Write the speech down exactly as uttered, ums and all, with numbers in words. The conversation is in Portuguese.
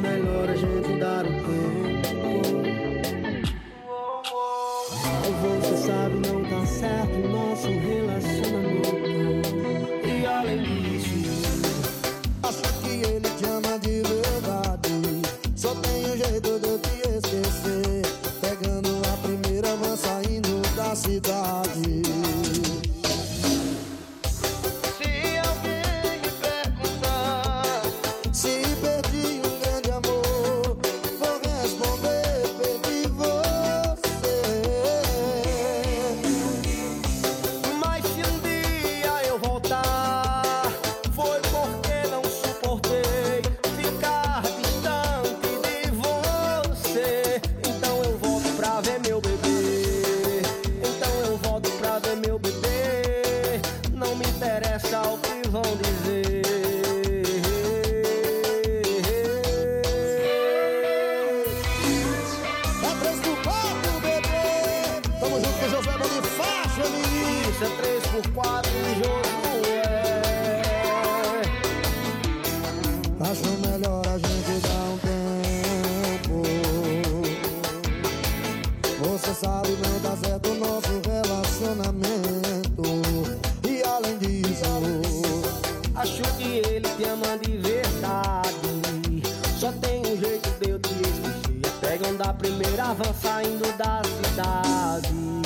melhor a gente dar um tempo. Você sabe, não tá certo o nosso relacionamento. E além disso, acho que ele te ama de verdade. Só tem um jeito de eu te esquecer, pegando a primeira van saindo da cidade. se alguém me perguntar Se perdi um grande amor, vou responder: perdi você. mas se um dia eu voltar, foi porque não suportei ficar distante de você. Então eu volto pra ver meu bebê. Então eu volto pra ver meu bebê. Não me interessa o que vão dizer. É três por quatro, bebê. Tamo junto com José Bonifácio, menino. Isso é três por quatro, Josué. Acho melhor a gente dar um tempo. Você sabe, não dá certo o nosso relacionamento. E além disso, acho que ele te ama de verdade. Só tem um jeito de eu te esquecer, é pegando a primeira van saindo da cidade.